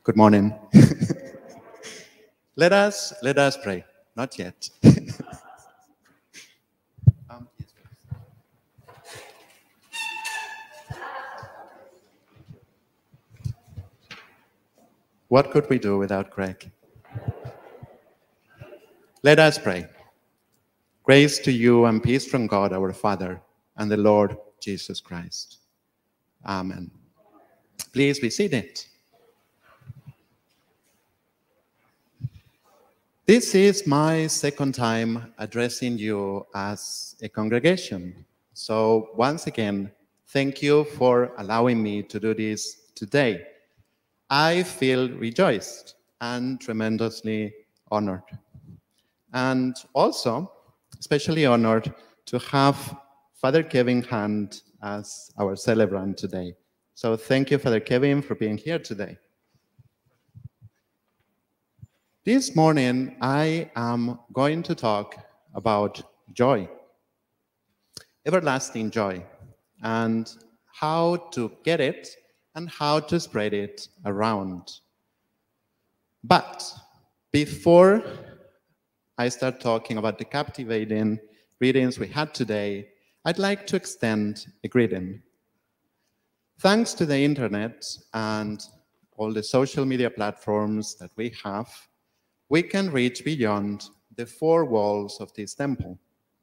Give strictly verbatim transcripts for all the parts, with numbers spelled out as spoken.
Good morning. let us let us pray. Not yet. um, yes, what could we do without Greg? Let us pray. Grace to you and peace from God our Father and the Lord Jesus Christ. Amen. Please be seated. This is my second time addressing you as a congregation. So once again, thank you for allowing me to do this today. I feel rejoiced and tremendously honored. And also, especially honored to have Father Kevin Hand as our celebrant today. So thank you, Father Kevin, for being here today. This morning, I am going to talk about joy, everlasting joy, and how to get it and how to spread it around. But before I start talking about the captivating readings we had today, I'd like to extend a greeting. Thanks to the internet and all the social media platforms that we have, we can reach beyond the four walls of this temple.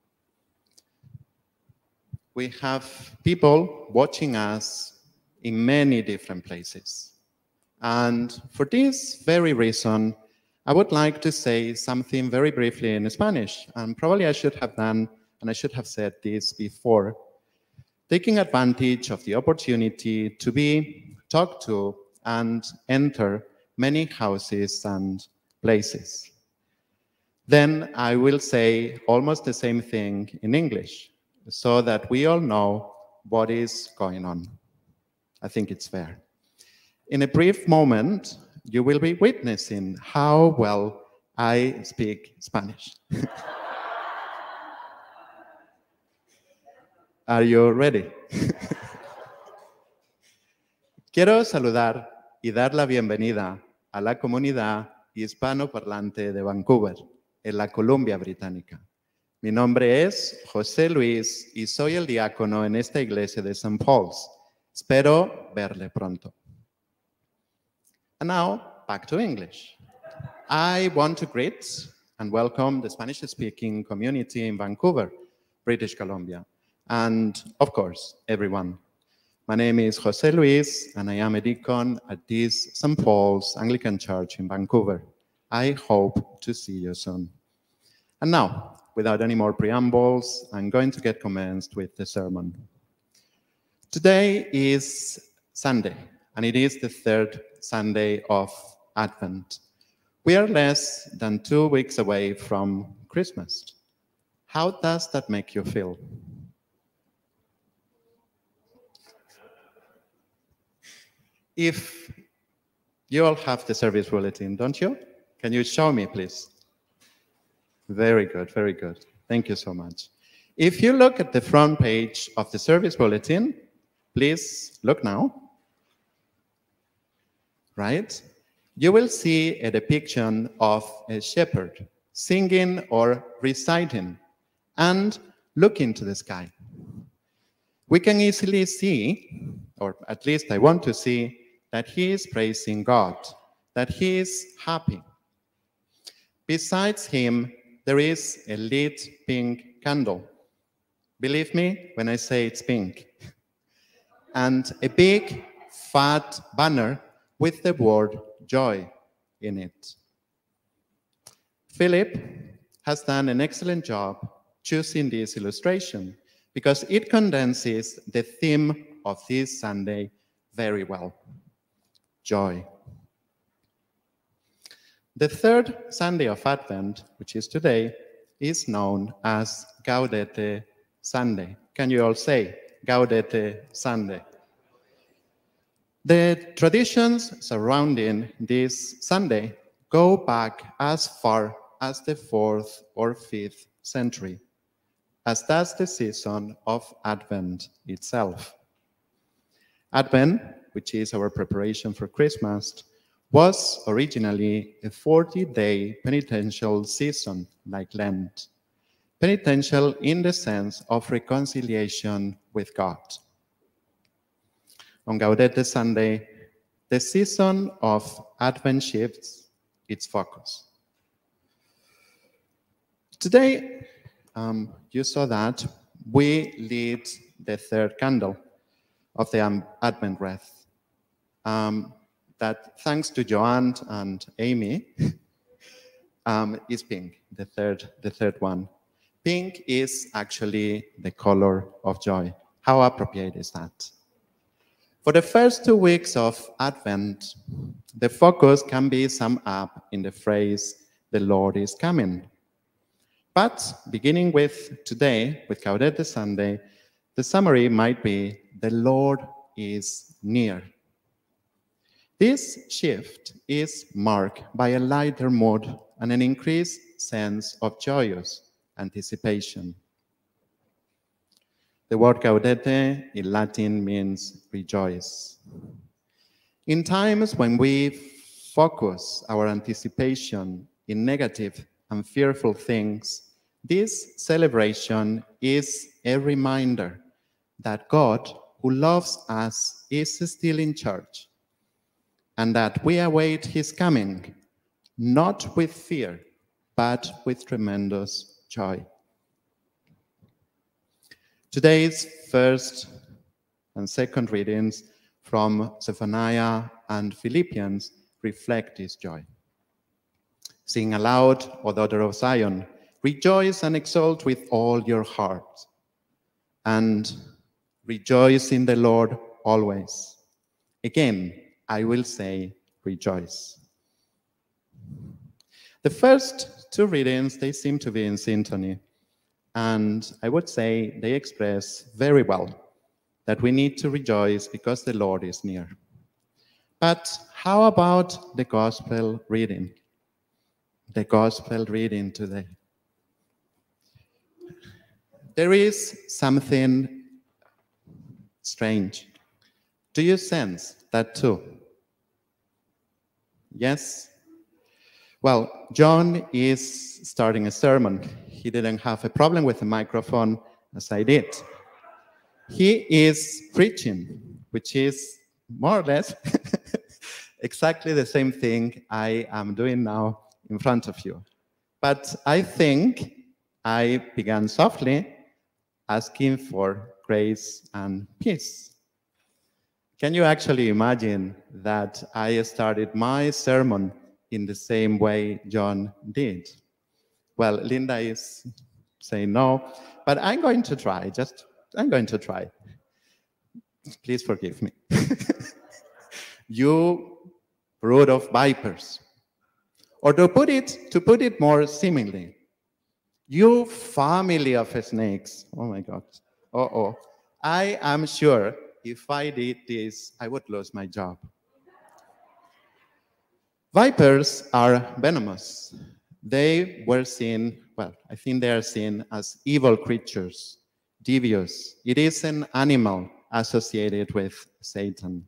We have people watching us in many different places. And for this very reason, I would like to say something very briefly in Spanish, and probably I should have done, and I should have said this before, taking advantage of the opportunity to be talked to and enter many houses and places. Then I will say almost the same thing in English, so that we all know what is going on. I think it's fair. In a brief moment, you will be witnessing how well I speak Spanish. Are you ready? Quiero saludar y dar la bienvenida a la comunidad hispanoparlante de Vancouver, en la Columbia Británica. Mi nombre es José Luis y soy el diácono en esta iglesia de Saint Paul's. Espero verle pronto. And now, back to English. I want to greet and welcome the Spanish-speaking community in Vancouver, British Columbia, and, of course, everyone. My name is José Luis, and I am a deacon at this Saint Paul's Anglican Church in Vancouver. I hope to see you soon. And now, without any more preambles, I'm going to get commenced with the sermon. Today is Sunday, and it is the third Sunday of Advent. We are less than two weeks away from Christmas. How does that make you feel? If you all have the service bulletin, don't you? Can you show me, please? Very good, very good. Thank you so much. If you look at the front page of the service bulletin, please look now. Right? You will see a depiction of a shepherd singing or reciting and looking to the sky. We can easily see, or at least I want to see, that he is praising God, that he is happy. Besides him, there is a lit pink candle. Believe me when I say it's pink. And a big, fat banner with the word joy in it. Philip has done an excellent job choosing this illustration because it condenses the theme of this Sunday very well. Joy. The third Sunday of Advent, which is today, is known as Gaudete Sunday. Can you all say Gaudete Sunday? The traditions surrounding this Sunday go back as far as the fourth or fifth century, as does the season of Advent itself. Advent, which is our preparation for Christmas, was originally a forty-day penitential season like Lent. Penitential in the sense of reconciliation with God. On Gaudete Sunday, the season of Advent shifts its focus. Today, um, you saw that we lit the third candle of the Advent wreath. Um, that, thanks to Joanne and Amy, um, is pink, the third, the third one. Pink is actually the color of joy. How appropriate is that? For the first two weeks of Advent, the focus can be summed up in the phrase, "The Lord is coming." But beginning with today, with Gaudete Sunday, the summary might be, "The Lord is near." This shift is marked by a lighter mood and an increased sense of joyous anticipation. The word gaudete in Latin means rejoice. In times when we focus our anticipation in negative and fearful things, this celebration is a reminder that God, who loves us, is still in charge, and that we await his coming, not with fear, but with tremendous joy. Today's first and second readings from Zephaniah and Philippians reflect this joy. Sing aloud, O daughter of Zion, rejoice and exult with all your heart, and rejoice in the Lord always. Again, I will say, rejoice. The first two readings, they seem to be in synchrony. And I would say they express very well that we need to rejoice because the Lord is near. But how about the gospel reading? The gospel reading today. There is something strange. Do you sense that too? Yes? Well, John is starting a sermon. He didn't have a problem with the microphone as I did. He is preaching, which is more or less exactly the same thing I am doing now in front of you. But I think I began softly asking for grace and peace. Can you actually imagine that I started my sermon in the same way John did? Well, Linda is saying no, but I'm going to try, just, I'm going to try. Please forgive me. You brood of vipers. Or to put it, to put it more seemingly, you family of snakes. Oh my God. Uh-oh. I am sure if I did this, I would lose my job. Vipers are venomous. They were seen, well, I think they are seen as evil creatures, devious. It is an animal associated with Satan.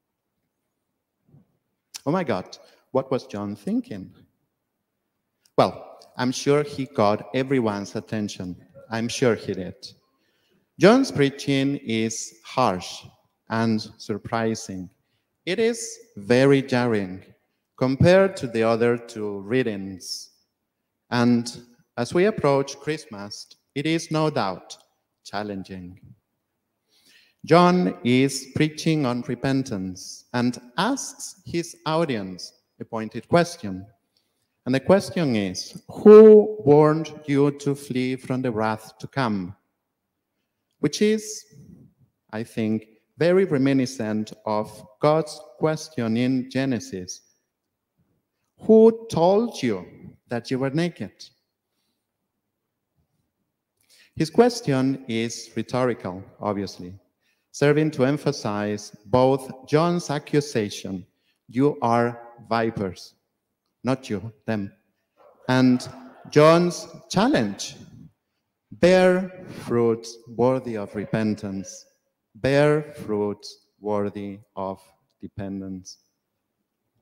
Oh my God, what was John thinking? Well, I'm sure he got everyone's attention. I'm sure he did. John's preaching is harsh and surprising. It is very jarring compared to the other two readings. And as we approach Christmas, it is no doubt challenging. John is preaching on repentance and asks his audience a pointed question. And the question is, who warned you to flee from the wrath to come? Which is, I think, very reminiscent of God's question in Genesis. Who told you that you were naked? His question is rhetorical, obviously, serving to emphasize both John's accusation, you are vipers, not you, them, and John's challenge, bear fruit worthy of repentance, bear fruit worthy of dependence.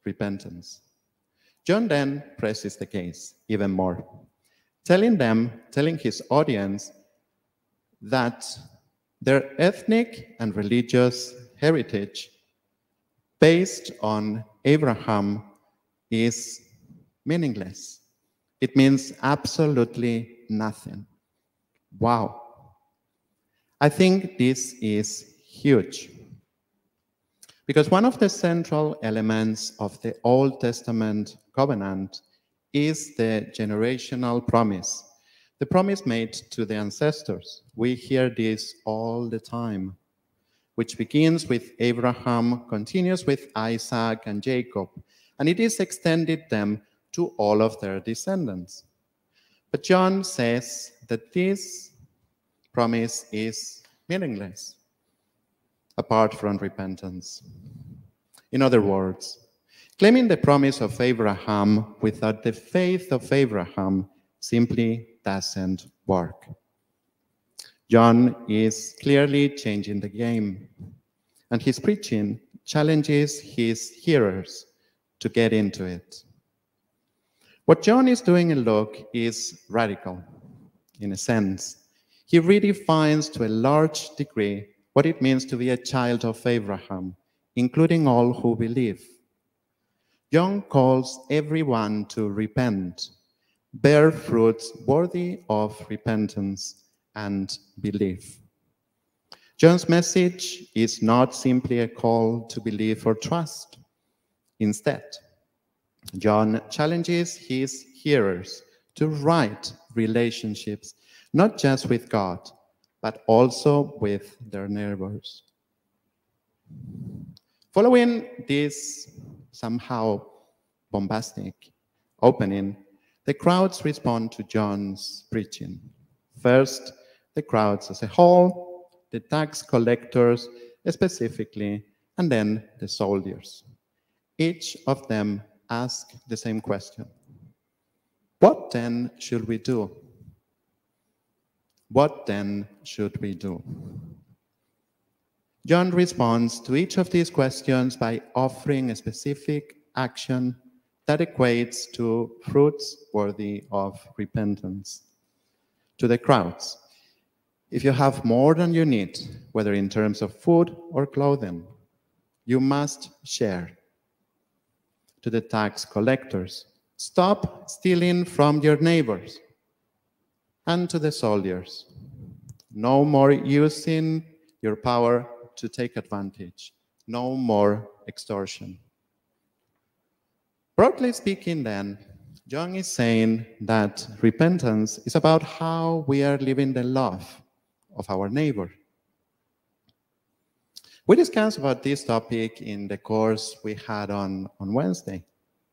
repentance. John then presses the case even more, telling them, telling his audience that their ethnic and religious heritage based on Abraham is meaningless. It means absolutely nothing. Wow. I think this is huge. Because one of the central elements of the Old Testament covenant is the generational promise, the promise made to the ancestors. We hear this all the time, which begins with Abraham, continues with Isaac and Jacob, and it is extended them to all of their descendants. But John says that this promise is meaningless apart from repentance. In other words, claiming the promise of Abraham without the faith of Abraham simply doesn't work. John is clearly changing the game, and his preaching challenges his hearers to get into it. What John is doing in Luke is radical, in a sense. He redefines to a large degree what it means to be a child of Abraham, including all who believe. John calls everyone to repent, bear fruits worthy of repentance and belief. John's message is not simply a call to believe or trust. Instead, John challenges his hearers to right relationships, not just with God, but also with their neighbors. Following this somehow bombastic opening, the crowds respond to John's preaching. First, the crowds as a whole, the tax collectors specifically, and then the soldiers. Each of them ask the same question. What then should we do? What then should we do? John responds to each of these questions by offering a specific action that equates to fruits worthy of repentance. To the crowds, if you have more than you need, whether in terms of food or clothing, you must share. To the tax collectors, stop stealing from your neighbors. And to the soldiers, no more using your power to take advantage, no more extortion. Broadly speaking, then, John is saying that repentance is about how we are living the love of our neighbor. We discussed about this topic in the course we had on, on Wednesday.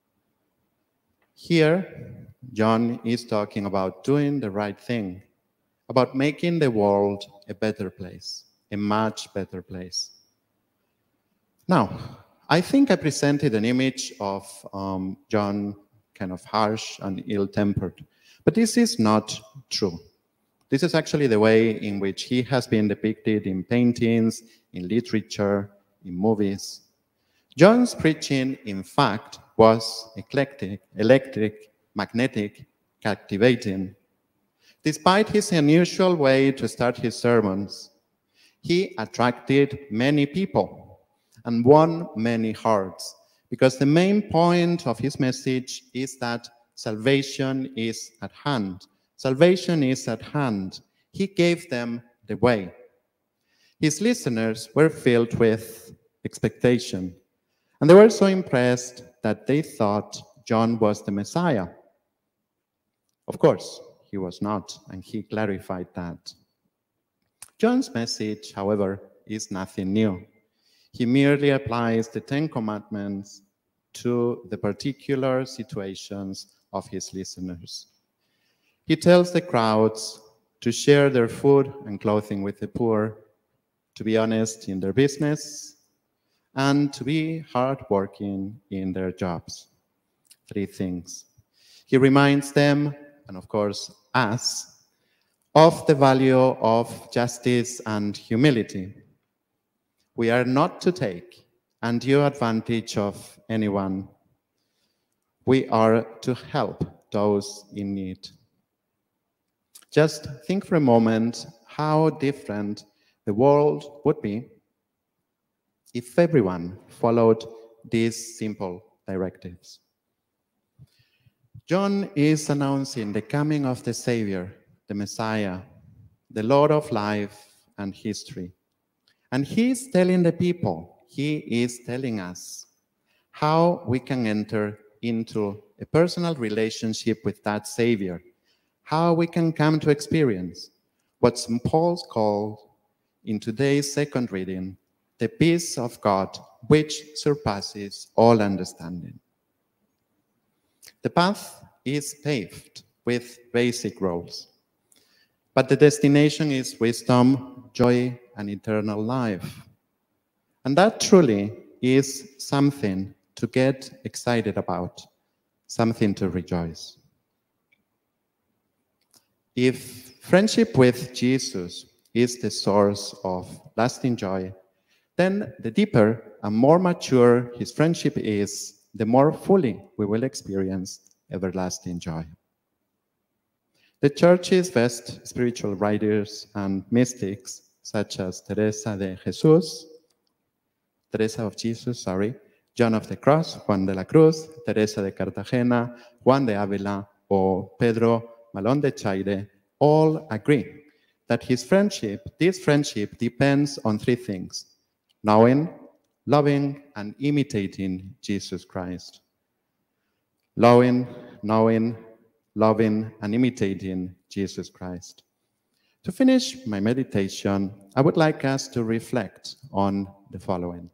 Here, John is talking about doing the right thing, about making the world a better place, a much better place. Now, I think I presented an image of um, John kind of harsh and ill-tempered, but this is not true. This is actually the way in which he has been depicted in paintings, in literature, in movies. John's preaching, in fact, was eclectic, electric, magnetic, captivating. Despite his unusual way to start his sermons, he attracted many people and won many hearts, because the main point of his message is that salvation is at hand. Salvation is at hand. He gave them the way. His listeners were filled with expectation, and they were so impressed that they thought John was the Messiah. Of course, he was not, and he clarified that. John's message, however, is nothing new. He merely applies the Ten Commandments to the particular situations of his listeners. He tells the crowds to share their food and clothing with the poor, to be honest in their business, and to be hardworking in their jobs. Three things. He reminds them, and of course us, of the value of justice and humility. We are not to take undue advantage of anyone, we are to help those in need. Just think for a moment how different the world would be if everyone followed these simple directives. John is announcing the coming of the Savior, the Messiah, the Lord of life and history. And he is telling the people, he is telling us how we can enter into a personal relationship with that Savior, how we can come to experience what Saint Paul called in today's second reading, the peace of God, which surpasses all understanding. The path is paved with basic roads, but the destination is wisdom, joy, and eternal life. And that truly is something to get excited about, something to rejoice. If friendship with Jesus is the source of lasting joy, then the deeper and more mature his friendship is, the more fully we will experience everlasting joy. The Church's best spiritual writers and mystics, such as Teresa de Jesus, Teresa of Jesus, sorry, John of the Cross, Juan de la Cruz, Teresa de Cartagena, Juan de Ávila, or Pedro Malón de Chaire, all agree that his friendship, this friendship depends on three things: knowing, loving, and imitating Jesus Christ. Knowing, knowing, loving, and imitating Jesus Christ. To finish my meditation, I would like us to reflect on the following.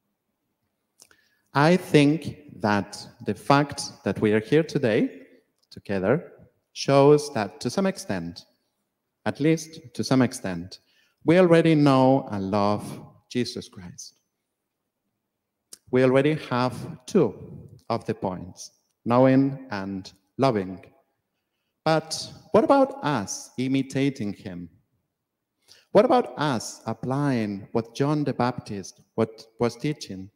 I think that the fact that we are here today together shows that to some extent, at least to some extent, we already know and love Jesus Christ. We already have two of the points, knowing and loving. But what about us imitating him? What about us applying what John the Baptist what was teaching?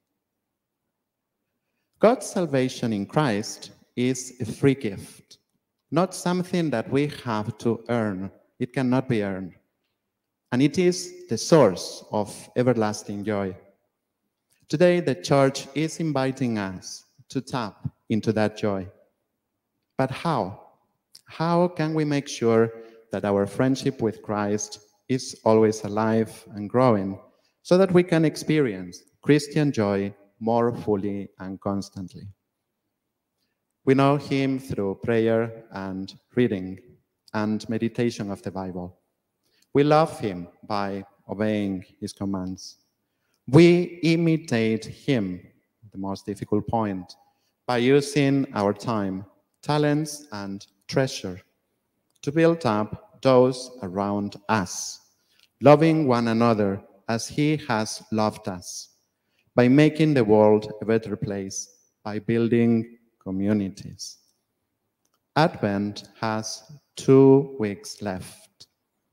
God's salvation in Christ is a free gift, not something that we have to earn. It cannot be earned. And it is the source of everlasting joy. Today, the Church is inviting us to tap into that joy. But how? How can we make sure that our friendship with Christ is always alive and growing so that we can experience Christian joy more fully and constantly? We know him through prayer and reading and meditation of the Bible. We love him by obeying his commands. We imitate him, the most difficult point, by using our time, talents, and treasure to build up those around us, loving one another as he has loved us, by making the world a better place, by building communities. Advent has two weeks left.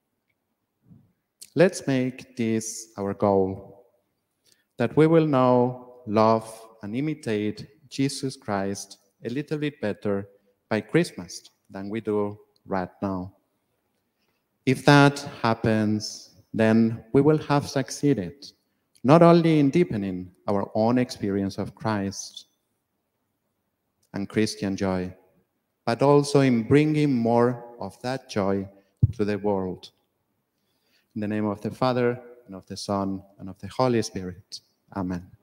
Let's make this our goal, that we will know, love, and imitate Jesus Christ a little bit better by Christmas than we do right now. If that happens, then we will have succeeded, not only in deepening our own experience of Christ and Christian joy, but also in bringing more of that joy to the world. In the name of the Father, and of the Son, and of the Holy Spirit. Amen.